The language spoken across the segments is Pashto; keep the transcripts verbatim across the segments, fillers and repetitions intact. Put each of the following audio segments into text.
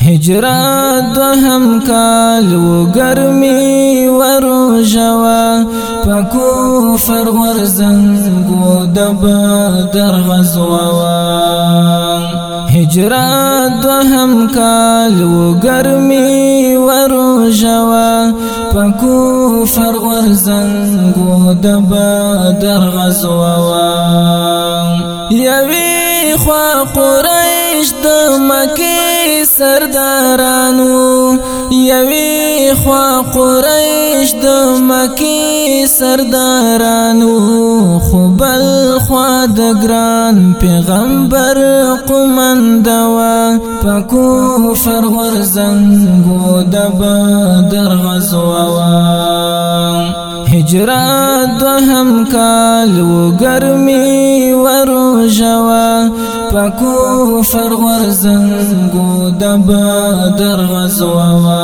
هجرت دوهم کال و گرمی و روژوا پا کفر غرزنگو د بدر غزووا هجرت دوهم کال و گرمی و روژوا پا کفر غرزنگو د بدر غزووا یوی خوا قریش د مکی سردارانو یوی خوا قریش د مکی سردارانو خوبل خوا د ګران پیغمبر قمندوا په کفر غرزنګو د بدر غزووا هجرت دوهم کال و گرمی و روژوا پا کفر غرزنگو د بدر غزووا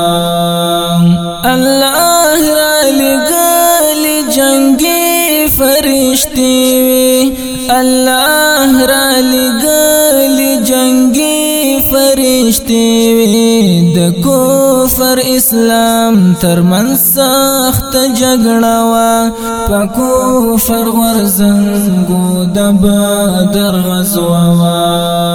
اللہ را لگلی جنگی فرشتی وی اللہ را لگلی جنگی فرشتی وی د کفر اسلام ترمن سخت جګړه وا په کفر غرزنګو د بدر غزووا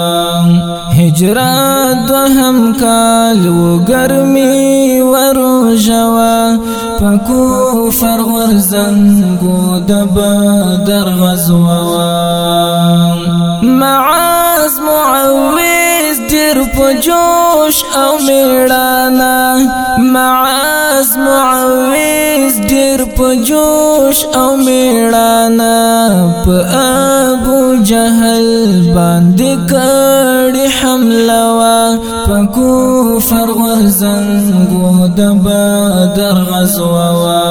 هجرت دوهم کال و گرمی و روژوا په کفر غرزنګو د بدر غزووا معاذ معوذ ډیر په جوش او میړانا معاذ معوذ ډیر په جوش او میړانا په ابو جهل باندې کړي حمله وا په کفر غرزنګو د بدر غزووا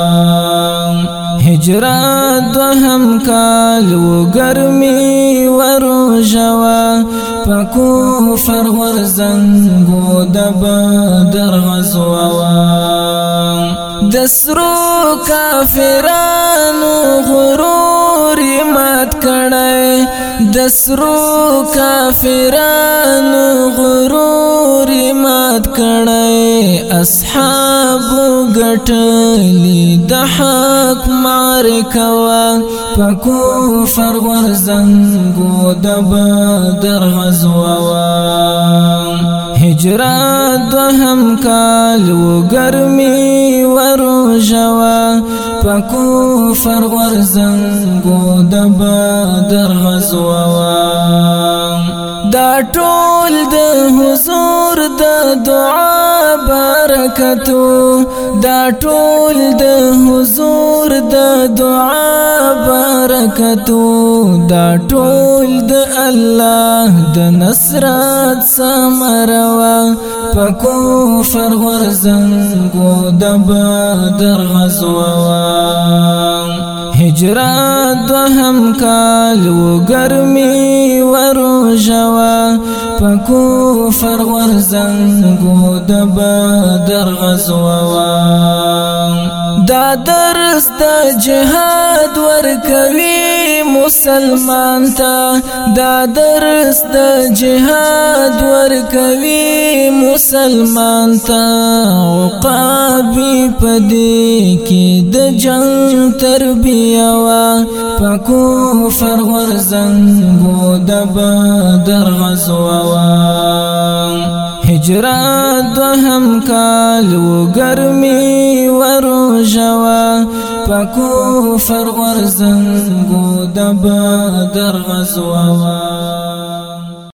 هجرت دوهم کال و گرمی و روژوا پا کفر غرزنگو د بدر غزووا دسرو کافرانو غرور مات کړي دسرو کافرانو غرور مات کړي اصحاب ګټلی د حق معرکه وا په کفر غرزنګو د بدر غزووا هجرت دوهم کال و گرمی و روژوا په کفر غرزنګو د بدر غزووا دا ټول د حضور د دعا برکتو دا ټول د حضور د دعا برکتو دا ټول د الله د نصرت ثمروا په کفر غرزنګو د بدر غزووا هجرت دوهم کال و گرمی و روژوا په کفر غرزنګو د بدر غزووا دا درس د جهاد ورکوي مسلمان تا دا درس د جهاد ورکوي مسلمان تا عقابی پدې کې د جنگ تربیه وا په کفر غرزنګو د بدر غزووا هجرت دوهم کال و گرمی و روژوا په کفر غرزنګو د بدر غزووا